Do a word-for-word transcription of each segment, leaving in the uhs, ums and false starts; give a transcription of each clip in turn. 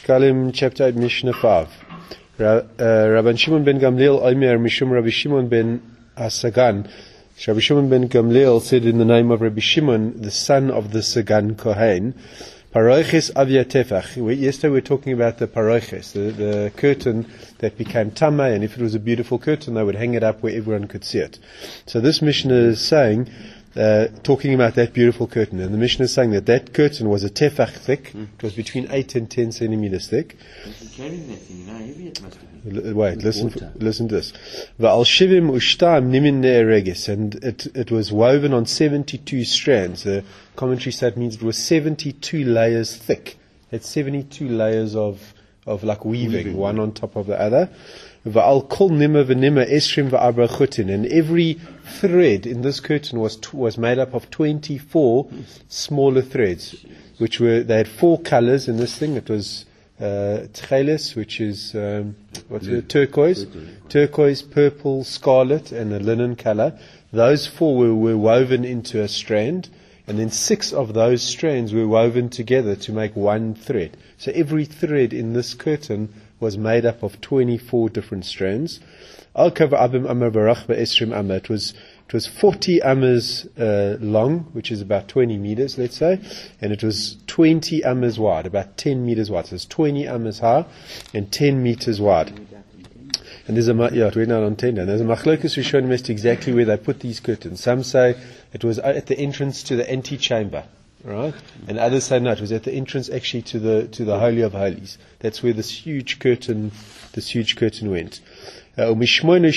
Shkalim, chapter eight, Mishnah five. Ra, uh, Rabban Shimon ben Gamliel, Omer, Mishum Rabbi Shimon ben Asagan. Rabbi Shimon ben Gamliel said in the name of Rabbi Shimon, the son of the Sagan Kohen, Paroiches Avia Tefach. Yesterday we were talking about the Paroiches, the, the curtain that became Tama, and if it was a beautiful curtain, they would hang it up where everyone could see it. So this Mishnah is saying, uh, talking about that beautiful curtain, and the Mishnah is saying that that curtain was a Tefach thick, mm. It was between eight and ten centimeters thick. Carrying that thing, how heavy it must have been. L- wait, listen, f- listen to this. Va'al shivim ushtam nimin ne'eregis, and it, it was woven on seventy-two strands. The commentary said it means it was seventy-two layers thick. It's seventy-two layers of, of like weaving, weaving, one on top of the other. Va'al kol nimma v'nimma esrim va'arba chutin, and every thread in this curtain was t- was made up of twenty-four smaller threads, which were, they had four colors in this thing. It was uh, tcheles, which is um, what's it, turquoise, turquoise, purple, scarlet, and a linen color. Those four were, were woven into a strand, and then six of those strands were woven together to make one thread. So every thread in this curtain was made up of twenty-four different strands. Al cover abim amar barach be'esrim amar. It was it was forty amas uh, long, which is about twenty meters, let's say, and it was twenty amas wide, about ten meters wide. So it's twenty amas high and ten meters wide. And there's a yeah, it went out on ten. And there's a machlokus rishonim as to exactly where they put these curtains. Some say it was at the entrance to the antechamber. Right, and others say no, it was at the entrance actually to the to the Holy of Holies. That's where this huge curtain, this huge curtain went. Uh, and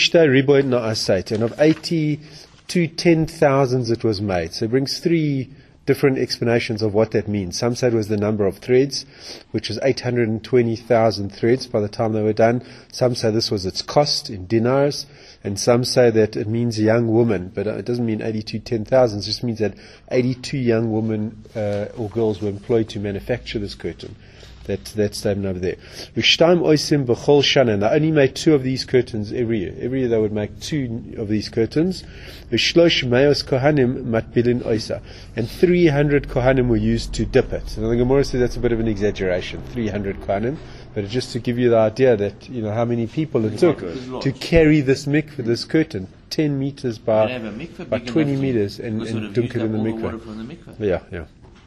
of eighty to ten thousands it was made. So it brings three different explanations of what that means. Some said it was the number of threads, which was eight hundred and twenty thousand threads by the time they were done. Some say this was its cost in dinars. And some say that it means young woman, but it doesn't mean eighty-two ten thousand. It just means that eighty-two young women uh, or girls were employed to manufacture this curtain. That, that statement over there. And they only made two of these curtains every year. Every year they would make two of these curtains. And three hundred kohanim were used to dip it. And the Gemara says that's a bit of an exaggeration, three hundred kohanim. But just to give you the idea that, you know, how many people it took to carry this mikveh, this curtain, ten meters by, by twenty meters, and, and dunk it in the mikveh. The Yeah, yeah.